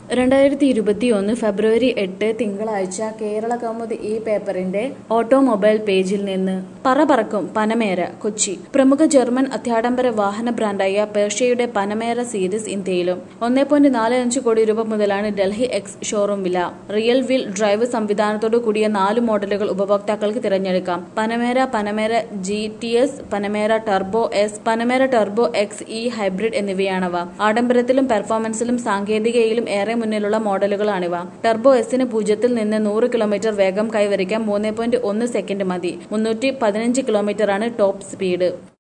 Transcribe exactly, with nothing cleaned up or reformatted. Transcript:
രണ്ടായിരത്തി ഇരുപത്തിയൊന്ന് ഫെബ്രുവരി എട്ട് തിങ്കളാഴ്ച കേരള കൗമുദി ഈ പേപ്പറിന്റെ ഓട്ടോമൊബൈൽ പേജിൽ നിന്ന് പറ പറക്കും പനമേര കൊച്ചി. പ്രമുഖ ജർമ്മൻ അത്യാഡംബര വാഹന ബ്രാൻഡായ പേർഷ്യയുടെ പനമേര സീരീസ് ഇന്ത്യയിലും ഒന്നേ പോയിന്റ് നാല് അഞ്ച് കോടി രൂപ മുതലാണ് ഡൽഹി എക്സ് ഷോറൂം വില. റിയൽ വീൽ ഡ്രൈവ് സംവിധാനത്തോടു കൂടിയ നാല് മോഡലുകൾ ഉപഭോക്താക്കൾക്ക് തിരഞ്ഞെടുക്കാം. Panamera, Panamera G T S, Panamera turbo S, Panamera turbo S E hybrid എന്നിവയാണവ. ആഡംബരത്തിലും പെർഫോമൻസിലും സാങ്കേതികതയിലും ഏറെ മുന്നിലുള്ള മോഡലുകളാണിവ. ടർബോ എസിന് പൂജ്യത്തിൽ നിന്ന് നൂറ് കിലോമീറ്റർ വേഗം കൈവരിക്കാൻ മൂന്ന് പോയിന്റ് ഒന്ന് സെക്കൻഡ് മതി. മുന്നൂറ്റി പതിനഞ്ച് കിലോമീറ്ററാണ് ടോപ്പ് സ്പീഡ്.